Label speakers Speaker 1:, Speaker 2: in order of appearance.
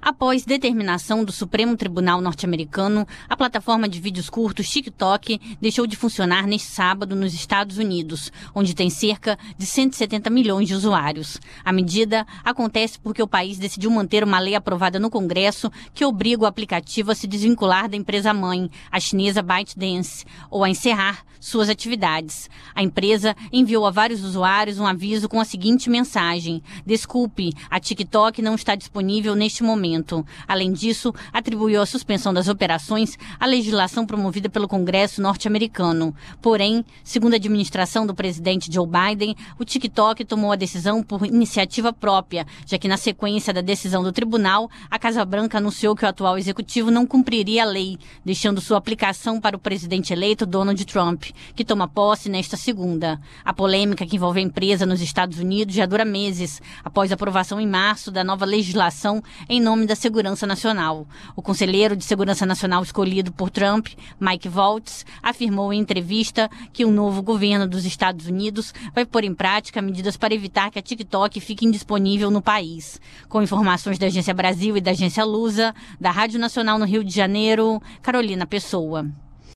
Speaker 1: Após determinação do Supremo Tribunal norte-americano, a plataforma de vídeos curtos TikTok deixou de funcionar neste sábado nos Estados Unidos, onde tem cerca de 170 milhões de usuários. A medida acontece porque o país decidiu manter uma lei aprovada no Congresso que obriga o aplicativo a se desvincular da empresa-mãe, a chinesa ByteDance, ou a encerrar suas atividades. A empresa enviou a vários usuários um aviso com a seguinte mensagem: "Desculpe, a TikTok não está disponível neste momento." Além disso, atribuiu a suspensão das operações à legislação promovida pelo Congresso norte-americano. Porém, segundo a administração do presidente Joe Biden, o TikTok tomou a decisão por iniciativa própria, já que na sequência da decisão do tribunal, a Casa Branca anunciou que o atual executivo não cumpriria a lei, deixando sua aplicação para o presidente eleito Donald Trump, que toma posse nesta segunda. A polêmica que envolve a empresa nos Estados Unidos já dura meses, após a aprovação em março da nova legislação em nome da Segurança Nacional. O conselheiro de Segurança Nacional escolhido por Trump, Mike Waltz, afirmou em entrevista que o novo governo dos Estados Unidos vai pôr em prática medidas para evitar que a TikTok fique indisponível no país. Com informações da Agência Brasil e da Agência Lusa, da Rádio Nacional no Rio de Janeiro, Carolina Pessoa.